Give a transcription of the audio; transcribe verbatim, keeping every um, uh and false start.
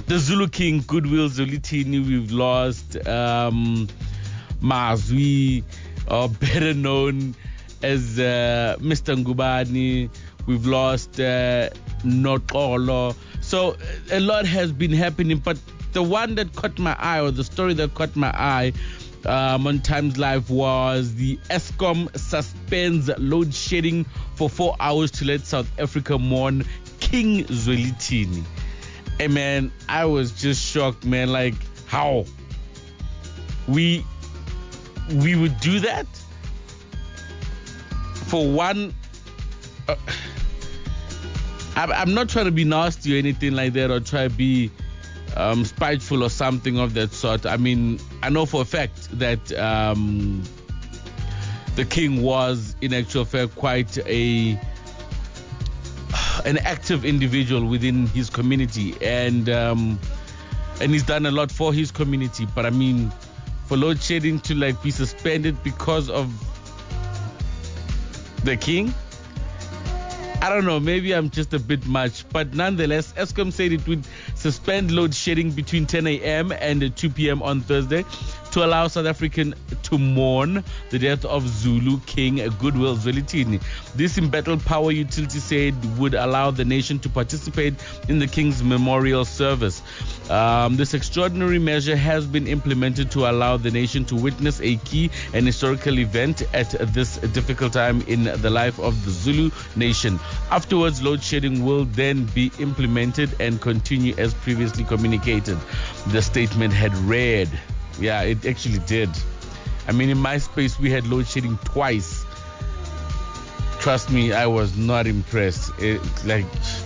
the Zulu King, Goodwill Zwelithini. We've lost um, Mazwi, or better known as uh, Mister Ngubani. We've lost uh, Nokolo. So a lot has been happening, but the one that caught my eye, or the story that caught my eye um, on Times Live, was the Eskom suspends load shedding for four hours to let South Africa mourn King Zwelithini. Hey man, I was just shocked, man. Like, how we we would do that for one. Uh, I'm not trying to be nasty or anything like that, or try to be um, spiteful or something of that sort. I mean, I know for a fact that um, the king was, in actual fact, quite a an active individual within his community, and um, and he's done a lot for his community. But I mean, for load shedding to like be suspended because of the king, I don't know, maybe I'm just a bit much, but nonetheless, Eskom said it would suspend load shedding between ten a.m. and two p.m. on Thursday to allow South African to mourn the death of Zulu King Goodwill Zwelithini. This embattled power utility said would allow the nation to participate in the King's memorial service. Um, this extraordinary measure has been implemented to allow the nation to witness a key and historical event at this difficult time in the life of the Zulu nation. Afterwards, load shedding will then be implemented and continue as previously communicated, the statement had read. Yeah, it actually did. I mean, in my space, we had load shedding twice. Trust me, I was not impressed. It, like,